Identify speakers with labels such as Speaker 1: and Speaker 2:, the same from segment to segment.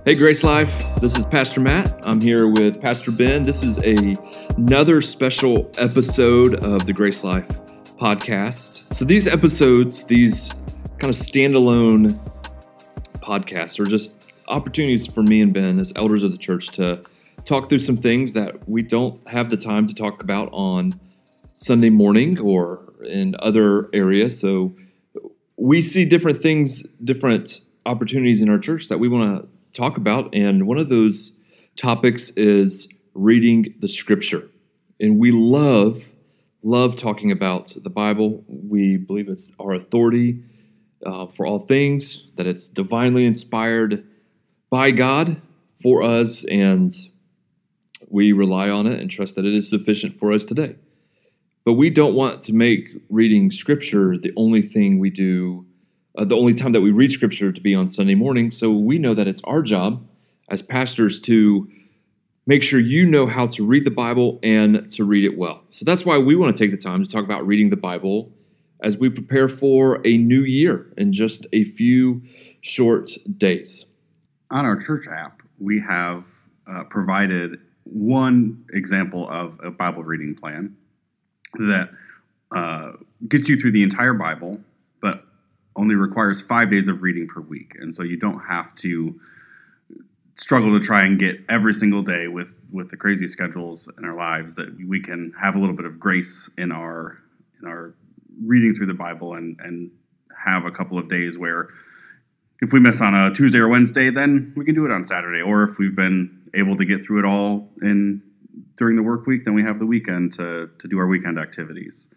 Speaker 1: Hey, Grace Life. This is Pastor Matt. I'm here with Pastor Ben. This is another special episode of the Grace Life podcast. So these episodes, these kind of standalone podcasts are just opportunities for me and Ben as elders of the church to talk through some things that we don't have the time to talk about on Sunday morning or in other areas. So we see different things, different opportunities in our church that we want to talk about, and one of those topics is reading the Scripture. And we love talking about the Bible. We believe it's our authority for all things, that it's divinely inspired by God for us, and we rely on it and trust that it is sufficient for us today. But we don't want to make reading Scripture the only thing we do, the only time that we read Scripture to be on Sunday morning. So we know that it's our job as pastors to make sure you know how to read the Bible and to read it well. So that's why we want to take the time to talk about reading the Bible as we prepare for a new year in just a few short days.
Speaker 2: On our church app, we have provided one example of a Bible reading plan that gets you through the entire Bible, but only requires 5 days of reading per week. And so you don't have to struggle to try and get every single day with the crazy schedules in our lives, that we can have a little bit of grace in our reading through the Bible and have a couple of days where if we miss on a Tuesday or Wednesday, then we can do it on Saturday. Or if we've been able to get through it all during the work week, then we have the weekend to do our weekend activities.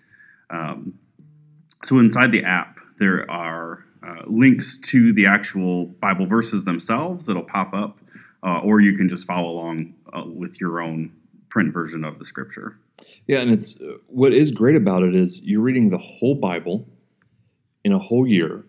Speaker 2: So inside the app, there are links to the actual Bible verses themselves that'll pop up, or you can just follow along with your own print version of the Scripture.
Speaker 1: Yeah, and it's what is great about it is you're reading the whole Bible in a whole year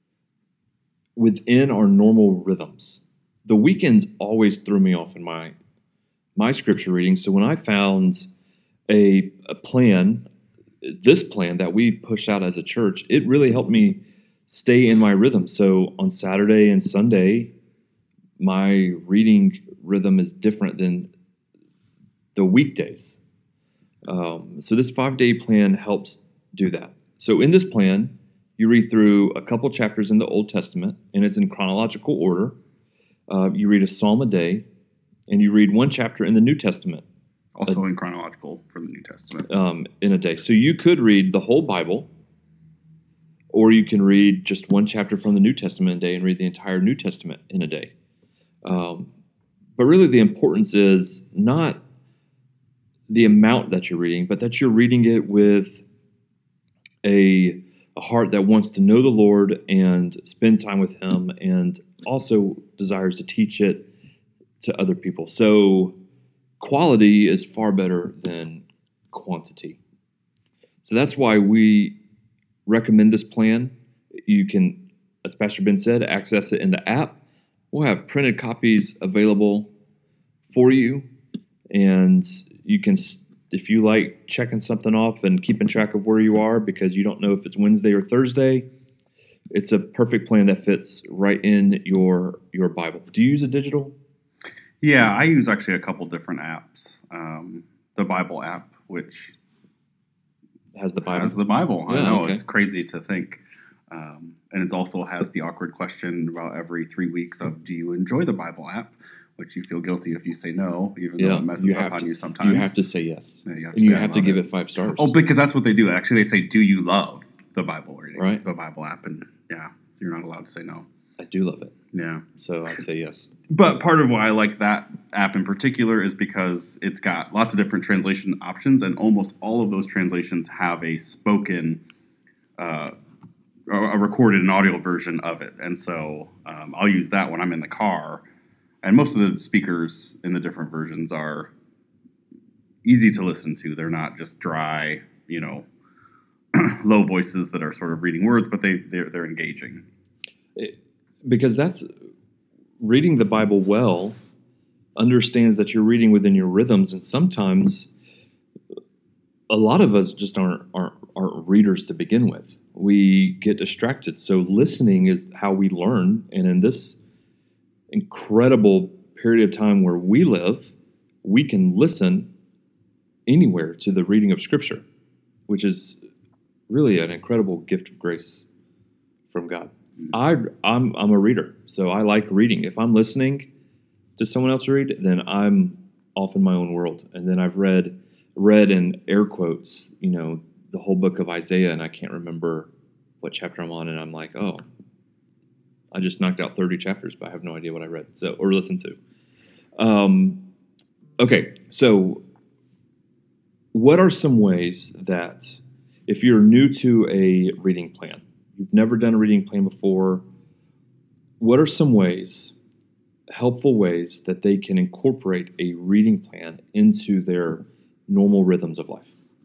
Speaker 1: within our normal rhythms. The weekends always threw me off in my Scripture reading, so when I found a plan, this plan that we push out as a church, it really helped me stay in my rhythm. So on Saturday and Sunday, my reading rhythm is different than the weekdays. So this 5-day plan helps do that. So in this plan, you read through a couple chapters in the Old Testament, and it's in chronological order. You read a psalm a day, and you read one chapter in the New Testament.
Speaker 2: Also in chronological for the New Testament.
Speaker 1: In a day. So you could read the whole Bible, or you can read just one chapter from the New Testament in a day and read the entire New Testament in a day. But really the importance is not the amount that you're reading, but that you're reading it with a heart that wants to know the Lord and spend time with Him, and also desires to teach it to other people. So quality is far better than quantity. So that's why we recommend this plan. You can, as Pastor Ben said, access it in the app. We'll have printed copies available for you, and you can, if you like checking something off and keeping track of where you are because you don't know if it's Wednesday or Thursday, it's a perfect plan that fits right in your Bible. Do you use a digital?
Speaker 2: Yeah, I use actually a couple different apps. The Bible app, which
Speaker 1: has the Bible.
Speaker 2: Yeah, I know,
Speaker 1: okay.
Speaker 2: It's crazy to think. And it also has the awkward question about every 3 weeks of, do you enjoy the Bible app? Which you feel guilty if you say no, even though it messes up on you sometimes.
Speaker 1: You have to say yes.
Speaker 2: Yeah,
Speaker 1: you have to give it 5 stars.
Speaker 2: Oh, because that's what they do. Actually, they say, do you love the Bible reading?
Speaker 1: Right.
Speaker 2: The Bible app. And yeah, you're not allowed to say no.
Speaker 1: I do love it.
Speaker 2: Yeah.
Speaker 1: So I say yes.
Speaker 2: But part of why I like that app in particular is because it's got lots of different translation options, and almost all of those translations have a spoken, a recorded and audio version of it. And so I'll use that when I'm in the car. And most of the speakers in the different versions are easy to listen to. They're not just dry, low voices that are sort of reading words, but they're engaging.
Speaker 1: Because that's reading the Bible well understands that you're reading within your rhythms, and sometimes a lot of us just aren't readers to begin with. We get distracted. So listening is how we learn. And in this incredible period of time where we live, we can listen anywhere to the reading of Scripture, which is really an incredible gift of grace from God. I'm a reader, so I like reading. If I'm listening to someone else read, then I'm off in my own world. And then I've read in air quotes, the whole book of Isaiah, and I can't remember what chapter I'm on, and I'm like, oh, I just knocked out 30 chapters, but I have no idea what I read or listened to. Okay, so what are some ways that if you're new to a reading plan, you've never done a reading plan before, what are some helpful ways that they can incorporate a reading plan into their normal rhythms of life?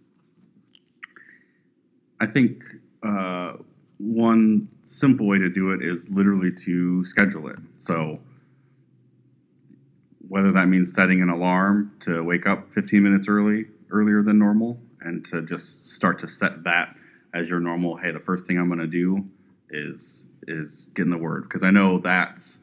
Speaker 2: I think one simple way to do it is literally to schedule it. So whether that means setting an alarm to wake up 15 minutes earlier than normal, and to just start to set that as your normal, hey, the first thing I'm going to do is get in the Word. Because I know that's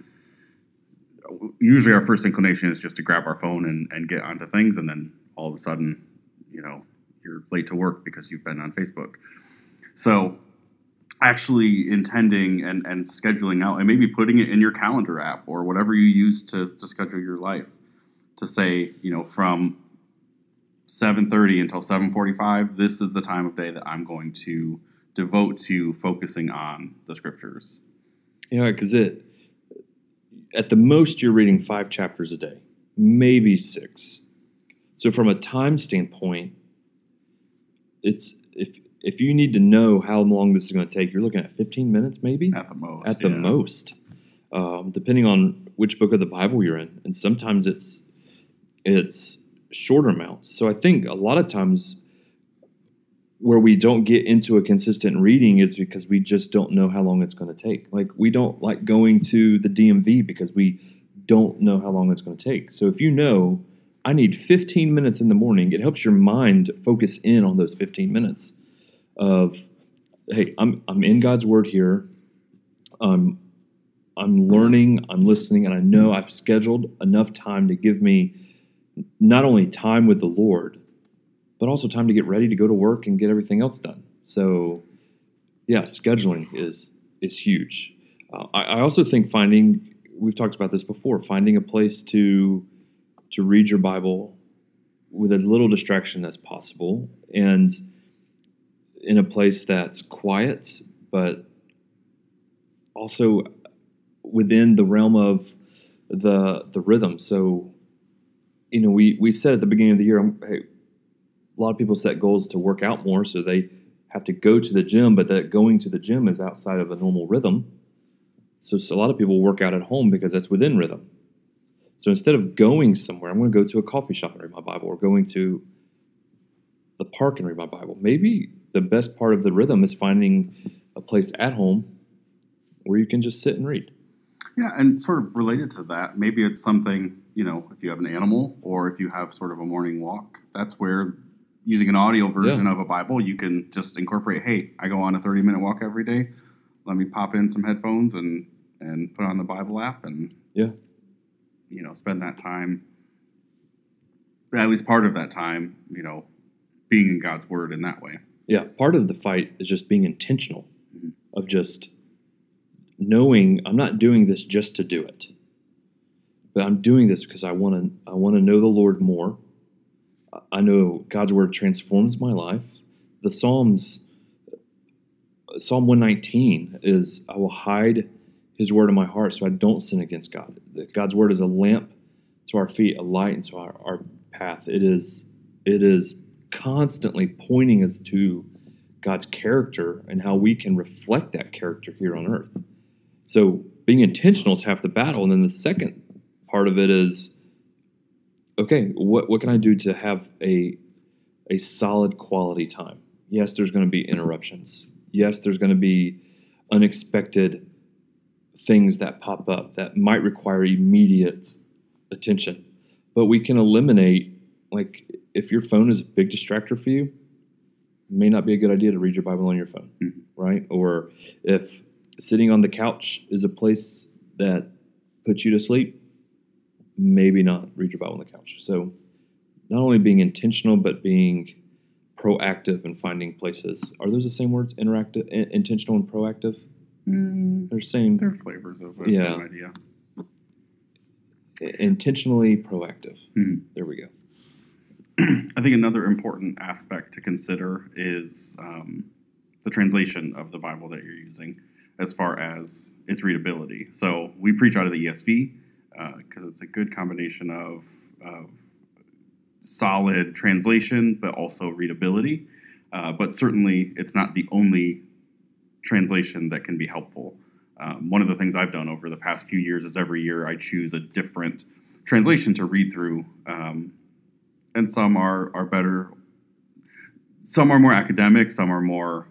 Speaker 2: usually our first inclination is just to grab our phone and get onto things, and then all of a sudden, you're late to work because you've been on Facebook. So actually intending and scheduling out, and maybe putting it in your calendar app or whatever you use to schedule your life, to say, from 7:30 until 7:45, this is the time of day that I'm going to devote to focusing on the Scriptures.
Speaker 1: Because at the most you're reading 5 chapters a day, maybe 6. So from a time standpoint, it's if you need to know how long this is going to take, you're looking at 15 minutes maybe?
Speaker 2: At the most.
Speaker 1: At the most. Depending on which book of the Bible you're in. And sometimes it's shorter amounts. So I think a lot of times where we don't get into a consistent reading is because we just don't know how long it's going to take. Like, we don't like going to the DMV because we don't know how long it's going to take. So if you know, I need 15 minutes in the morning, it helps your mind focus in on those 15 minutes of, hey, I'm in God's Word here. I'm learning, I'm listening, and I know I've scheduled enough time to give me not only time with the Lord, but also time to get ready to go to work and get everything else done. So, yeah, scheduling is huge. I also think we've talked about this before, finding a place to read your Bible with as little distraction as possible, and in a place that's quiet, but also within the realm of the rhythm. So, we said at the beginning of the year, hey, a lot of people set goals to work out more, so they have to go to the gym, but that going to the gym is outside of a normal rhythm. So a lot of people work out at home because that's within rhythm. So instead of going somewhere, I'm going to go to a coffee shop and read my Bible, or going to the park and read my Bible. Maybe the best part of the rhythm is finding a place at home where you can just sit and read.
Speaker 2: Yeah, and sort of related to that, maybe it's something, if you have an animal or if you have sort of a morning walk, that's where using an audio version of a Bible, you can just incorporate, hey, I go on a 30-minute walk every day. Let me pop in some headphones and put on the Bible app and, spend that time, at least part of that time, being in God's Word in that way.
Speaker 1: Yeah, part of the fight is just being intentional, of just knowing I'm not doing this just to do it, but I'm doing this because I want to know the Lord more. I know God's Word transforms my life. The Psalms, Psalm 119 is, I will hide His Word in my heart so I don't sin against God. God's Word is a lamp to our feet, a light into our path. It is constantly pointing us to God's character and how we can reflect that character here on earth. So being intentional is half the battle. And then the second part of it is, okay, what can I do to have a solid quality time? Yes, there's going to be interruptions. Yes, there's going to be unexpected things that pop up that might require immediate attention. But we can eliminate, like, if your phone is a big distractor for you, it may not be a good idea to read your Bible on your phone, right? Or if sitting on the couch is a place that put you to sleep, maybe not read your Bible on the couch. So not only being intentional, but being proactive and finding places. Are those the same words? Interactive, intentional, and proactive? They're same.
Speaker 2: They're flavors of the same idea.
Speaker 1: Intentionally proactive.
Speaker 2: Mm-hmm.
Speaker 1: There we go.
Speaker 2: I think another important aspect to consider is the translation of the Bible that you're using as far as its readability. So we preach out of the ESV because it's a good combination of solid translation, but also readability. But certainly it's not the only translation that can be helpful. One of the things I've done over the past few years is every year I choose a different translation to read through. And some are better. Some are more academic. Some are more,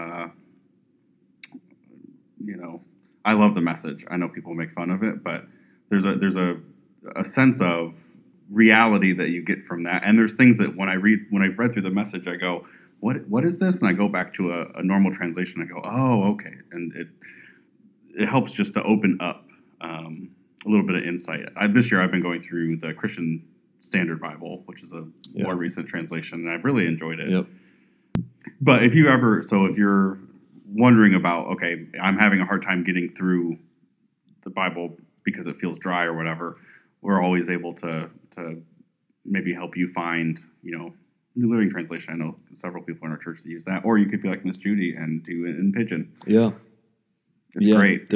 Speaker 2: I love the Message. I know people make fun of it, but there's a sense of reality that you get from that. And there's things that when I've read through the Message, I go, what is this? And I go back to a normal translation. I go, oh, okay. And it helps just to open up a little bit of insight. This year I've been going through the Christian Standard Bible, which is a more recent translation, and I've really enjoyed it.
Speaker 1: Yep.
Speaker 2: But if you're wondering about, okay, I'm having a hard time getting through the Bible because it feels dry or whatever, we're always able to maybe help you find, New Living Translation. I know several people in our church that use that, or you could be like Miss Judy and do it in Pidgin.
Speaker 1: Yeah,
Speaker 2: it's great.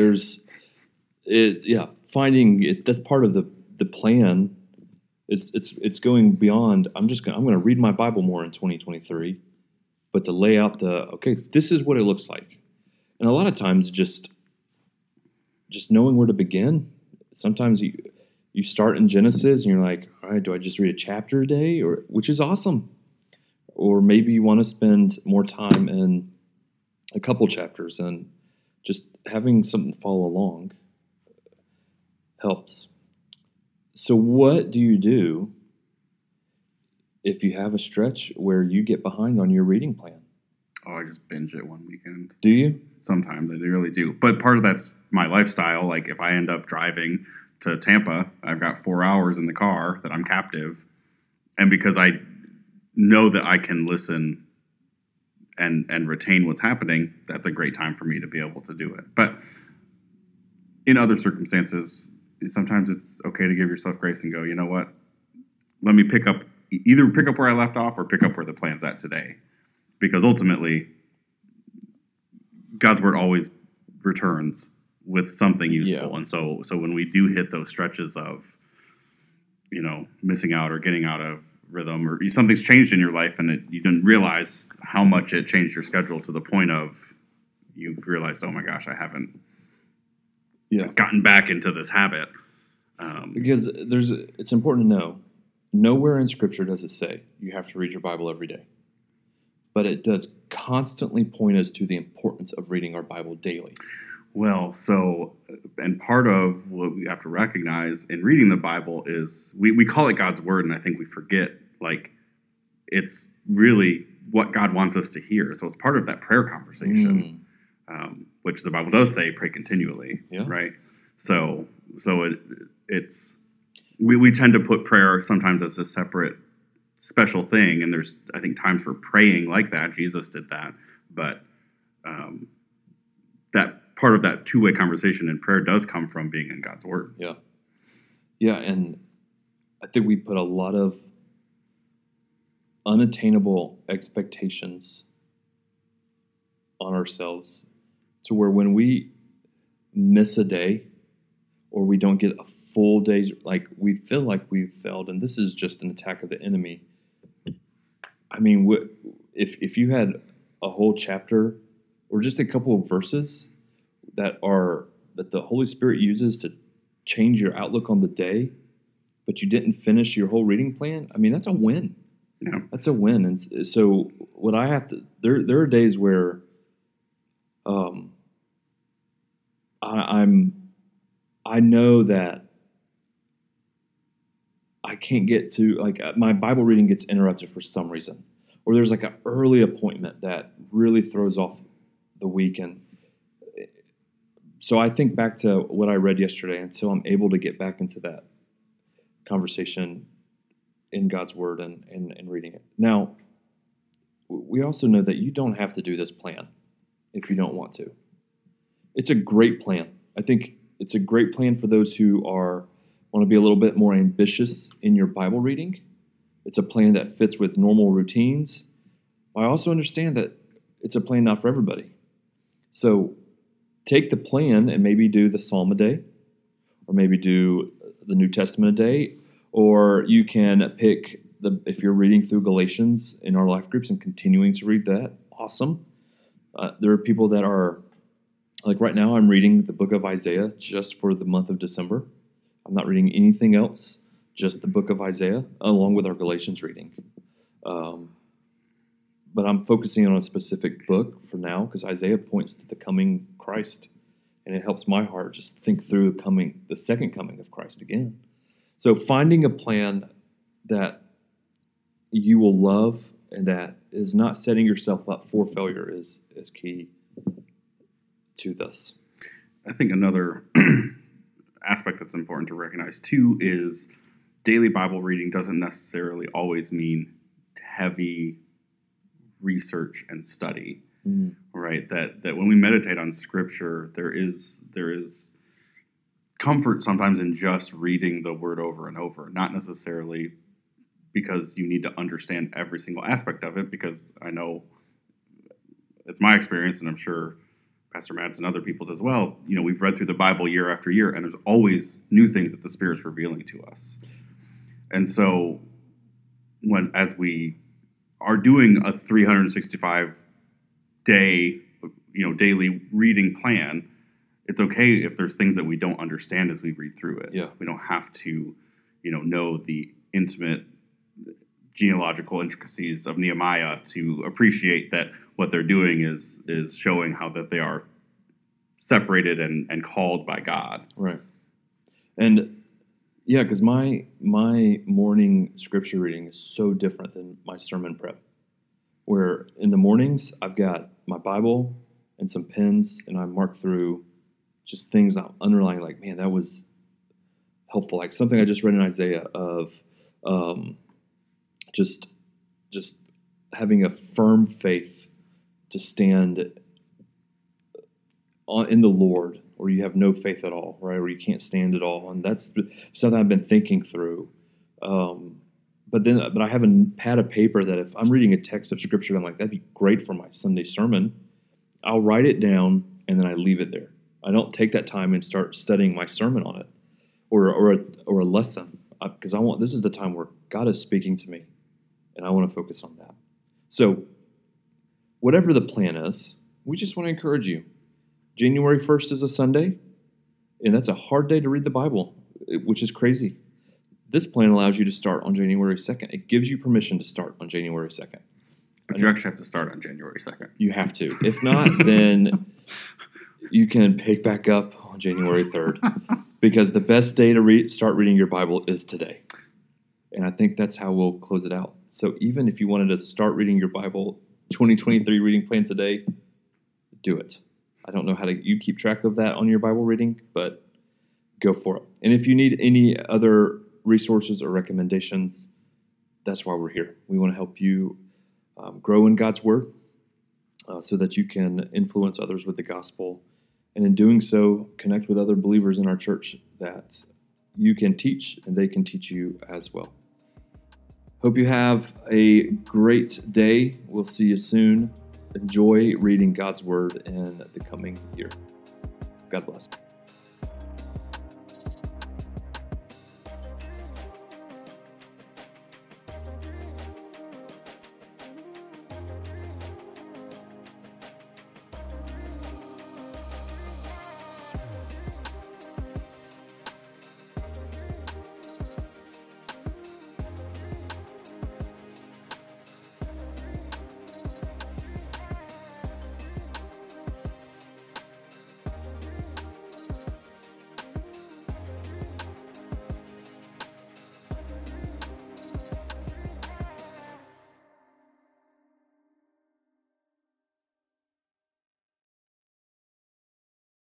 Speaker 1: Finding it. That's part of the plan. It's going beyond. I'm going to read my Bible more in 2023, but to lay out this is what it looks like, and a lot of times just knowing where to begin. Sometimes you start in Genesis and you're like, all right, do I just read a chapter a day, which is awesome, or maybe you want to spend more time in a couple chapters, and just having something follow along helps. So what do you do if you have a stretch where you get behind on your reading plan?
Speaker 2: Oh, I just binge it one weekend.
Speaker 1: Do you?
Speaker 2: Sometimes I really do. But part of that's my lifestyle. Like if I end up driving to Tampa, I've got 4 hours in the car that I'm captive. And because I know that I can listen and retain what's happening, that's a great time for me to be able to do it. But in other circumstances, sometimes it's okay to give yourself grace and go, you know what? Let me either pick up where I left off or pick up where the plan's at today. Because ultimately, God's word always returns with something useful. Yeah. And so when we do hit those stretches of, missing out or getting out of rhythm, or something's changed in your life and you didn't realize how much it changed your schedule to the point of you've realized, oh my gosh, I haven't gotten back into this habit.
Speaker 1: Because it's important to know, nowhere in Scripture does it say you have to read your Bible every day. But it does constantly point us to the importance of reading our Bible daily.
Speaker 2: Well, and part of what we have to recognize in reading the Bible is we call it God's Word, and I think we forget, it's really what God wants us to hear. So it's part of that prayer conversation, which the Bible does say, pray continually, right? So we tend to put prayer sometimes as a separate special thing, and there's, I think, times for praying like that. Jesus did that, but that part of that two-way conversation in prayer does come from being in God's Word.
Speaker 1: Yeah, and I think we put a lot of unattainable expectations on ourselves to where when we miss a day or we don't get a full day's, we feel like we've failed, and this is just an attack of the enemy. I mean, if you had a whole chapter or just a couple of verses that the Holy Spirit uses to change your outlook on the day, but you didn't finish your whole reading plan, I mean, that's a win.
Speaker 2: Yeah.
Speaker 1: That's a win. And so what I have to, there are days where I know that I can't get to, my Bible reading gets interrupted for some reason, or there's an early appointment that really throws off the week. So I think back to what I read yesterday, and so I'm able to get back into that conversation in God's Word and reading it. Now, we also know that you don't have to do this plan if you don't want to. It's a great plan. I think it's a great plan for those who want to be a little bit more ambitious in your Bible reading. It's a plan that fits with normal routines. I also understand that it's a plan not for everybody. So take the plan and maybe do the Psalm a day, or maybe do the New Testament a day, or you can pick if you're reading through Galatians in our life groups and continuing to read that, awesome. There are people that are, like right now I'm reading the book of Isaiah just for the month of December. I'm not reading anything else, just the book of Isaiah, along with our Galatians reading. But I'm focusing on a specific book for now because Isaiah points to the coming Christ, and it helps my heart just think through the second coming of Christ again. So finding a plan that you will love and that is not setting yourself up for failure is key to this.
Speaker 2: I think another aspect that's important to recognize too is daily Bible reading doesn't necessarily always mean heavy research and study, right? That when we meditate on Scripture, there is comfort sometimes in just reading the Word over and over, not necessarily because you need to understand every single aspect of it, because I know it's my experience, and I'm sure Pastor Matt's and other people's as well. We've read through the Bible year after year, and there's always new things that the Spirit's revealing to us. And so as we are doing a 365 day, daily reading plan, it's okay if there's things that we don't understand as we read through it.
Speaker 1: Yeah.
Speaker 2: We don't have to, know the intimate genealogical intricacies of Nehemiah to appreciate that what they're doing is showing how that they are separated and called by God.
Speaker 1: Right. And yeah, because my morning scripture reading is so different than my sermon prep, where in the mornings I've got my Bible and some pens, and I mark through just things I'm underlining, like, man, that was helpful. Like something I just read in Isaiah of just having a firm faith to stand in the Lord, or you have no faith at all, right? Or you can't stand at all. And that's something I've been thinking through. But I have a pad of paper that if I'm reading a text of Scripture, I'm like, that'd be great for my Sunday sermon. I'll write it down and then I leave it there. I don't take that time and start studying my sermon on it or a lesson, because this is the time where God is speaking to me, and I want to focus on that. So whatever the plan is, we just want to encourage you. January 1st is a Sunday, and that's a hard day to read the Bible, which is crazy. This plan allows you to start on January 2nd. It gives you permission to start on January 2nd.
Speaker 2: But you actually have to start on January 2nd.
Speaker 1: You have to. If not, then you can pick back up on January 3rd, because the best day to start reading your Bible is today. And I think that's how we'll close it out. So even if you wanted to start reading your Bible, 2023 reading plan today, do it. I don't know how you keep track of that on your Bible reading, but go for it. And if you need any other resources or recommendations, that's why we're here. We want to help you grow in God's Word so that you can influence others with the gospel. And in doing so, connect with other believers in our church that you can teach and they can teach you as well. Hope you have a great day. We'll see you soon. Enjoy reading God's Word in the coming year. God bless.